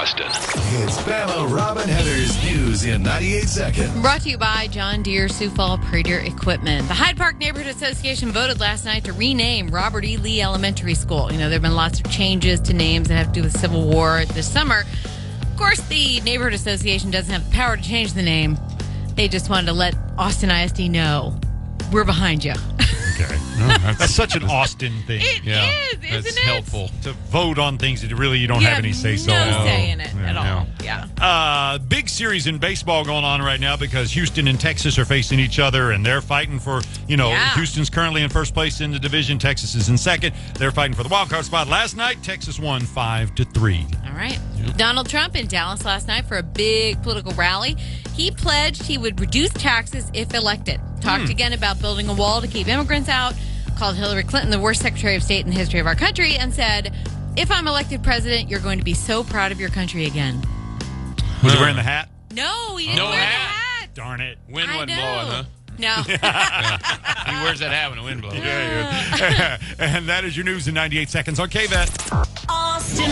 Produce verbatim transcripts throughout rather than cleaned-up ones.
Austin. It's Bama Rob and Heather's News in ninety-eight seconds. Brought to you by John Deere Sioux Fall Prater Equipment. The Hyde Park Neighborhood Association voted last night to rename Robert E. Lee Elementary School. You know, there have been lots of changes to names that have to do with Civil War this summer. Of course, the Neighborhood Association doesn't have the power to change the name. They just wanted to let Austin I S D know we're behind you. Okay. No, that's, that's such an Austin thing. It yeah. is, isn't That's it? helpful. To vote on things that really you don't You have any say-so. no on. say in it Yeah, at yeah. all. Yeah. Uh, big series in baseball going on right now because Houston and Texas are facing each other, and they're fighting for, you know, Yeah. Houston's currently in first place in the division. Texas is in second. They're fighting for the wild card spot. Last night, Texas won five to three. All right. Donald Trump in Dallas last night for a big political rally. He pledged he would reduce taxes if elected. Talked Hmm. again about building a wall to keep immigrants out. Called Hillary Clinton the worst Secretary of State in the history of our country and said, if I'm elected president, you're going to be so proud of your country again. Was he wearing the hat? No, he didn't No wear hat. the hat. Darn it. Wind I wasn't know. blowing, huh? No. He wears that hat when the wind blows. Yeah, yeah. And that is your news in ninety-eight seconds on K V A T. Austin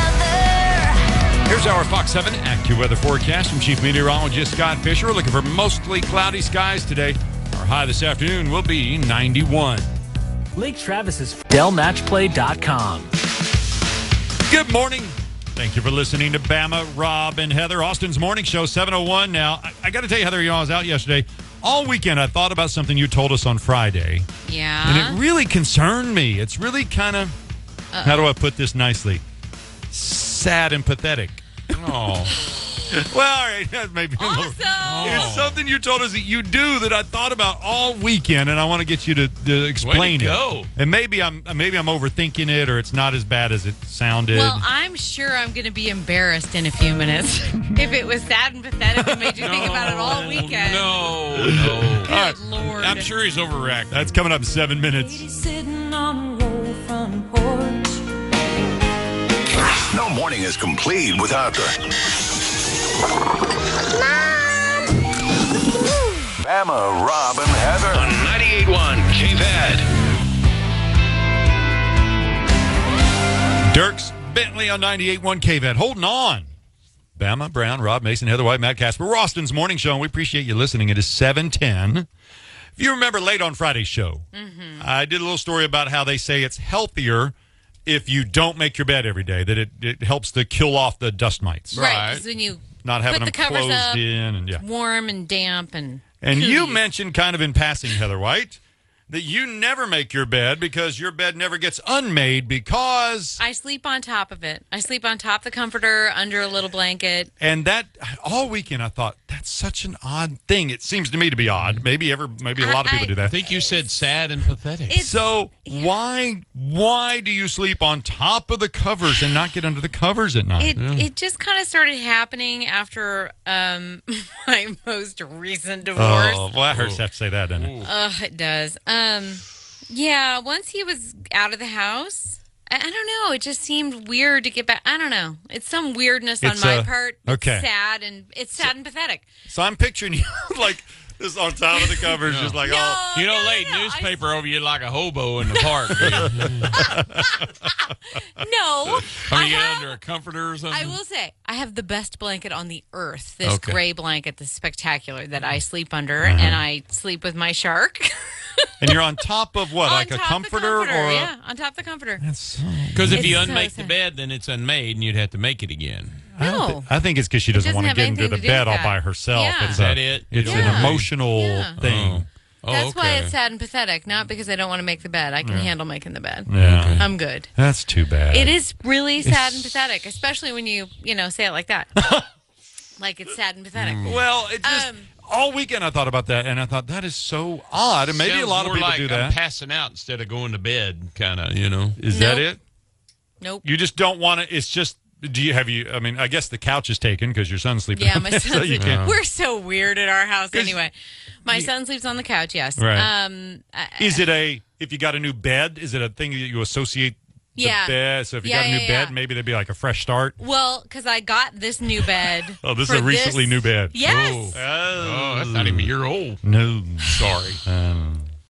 weather. Here's our Fox seven AccuWeather forecast from Chief Meteorologist Scott Fisher. We're looking for mostly cloudy skies today. Our high this afternoon will be ninety-one. Lake Travis's Dell Match Play dot com. Good morning. Thank you for listening to Bama, Rob, and Heather. Austin's morning show, seven oh one now. I, I got to tell you, Heather, you know, I was out yesterday. All weekend, I thought about something you told us on Friday. Yeah. And it really concerned me. It's really kind of, how do I put this nicely? Sad and pathetic. Oh. Well, all right. Maybe a little- Awesome. It's something you told us that you do that I thought about all weekend, and I want to get you to, to explain Way to it. go. And maybe I'm maybe I'm overthinking it, or it's not as bad as it sounded. Well, I'm sure I'm going to be embarrassed in a few minutes. If it was sad and pathetic and made you think about it all weekend. No, no. Good Lord. I'm sure he's overreacting. That's coming up in seven minutes. Sitting on a roll front porch. No morning is complete without the Bama, Rob, and Heather. On ninety-eight point one K V A T. Dirks Bentley on ninety-eight point one K V A T. Holding on. Bama, Brown, Rob, Mason, Heather White, Matt Casper. We're Austin's morning show, and we appreciate you listening. It is seven ten. If you remember late on Friday's show, mm-hmm. I did a little story about how they say it's healthier if you don't make your bed every day, that it, it helps to kill off the dust mites. Right, Right. because when you Not having put the them covers closed up, in. and yeah. warm and damp and And you cooties. mentioned kind of in passing, Heather White, that you never make your bed because your bed never gets unmade because... I sleep on top of it. I sleep on top of the comforter, under a little blanket. And that, all weekend I thought, that's such an odd thing. It seems to me to be odd. Maybe ever, maybe a lot of I- people do I that. think you said sad and pathetic. It's, So why why do you sleep on top of the covers and not get under the covers at night? it, it just kind of started happening after um, my most recent divorce. Oh, well, that hurts to have to say that, doesn't it? Ugh, it does. Um, yeah, once he was out of the house, I, I don't know. It just seemed weird to get back. I don't know. It's some weirdness It's, on my uh, part. It's okay. sad and it's sad and pathetic. So I'm picturing you like this on top of the covers, just like, oh. You don't no, lay no, newspaper over you like a hobo in the park. do you? No, I I mean, you get have- under a comforter or something? I will say I have the best blanket on the earth. This Okay. gray blanket, this spectacular that I sleep under, Uh-huh. and I sleep with my shark. And you're on top of what, On like a top of the comforter? comforter, or a, yeah, on top of the comforter. That's so... Because if It's you so unmake the sad. bed, then it's unmade, and you'd have to make it again. I, don't No. thi- I think it's because she doesn't doesn't want to have get into anything the to do bed with all by that. herself. Yeah. It's Is that a- it? You It's don't- an Yeah. emotional Yeah. thing. Oh, That's why okay. it's sad and pathetic, not because I don't want to make the bed. I can handle making the bed. Yeah. I'm good. That's too bad. It is really sad and pathetic, especially when you, you know, say it like that. Like it's sad and pathetic. Well, it just... Um, all weekend I thought about that, and I thought, that is so odd. And maybe Sounds a lot of more people like do I'm that. passing out instead of going to bed, kind of, you know. Is that Nope. it? Nope. You just don't want to... It's just... Do you have you? I mean, I guess the couch is taken because your son's sleeping. Yeah, on my there, son. so you can't. We're so weird at our house 'Cause anyway. My son sleeps on the couch, yes. Right. Um, I- Is it a? If you got a new bed, is it a thing that you associate? The Yeah. bed? So if you Yeah, got a new yeah, bed, yeah. maybe there'd be like a fresh start. well, because I got this new bed. Oh, this for is a recently this- new bed. Yes. Oh, that's not even a year old. No, Sorry. Um,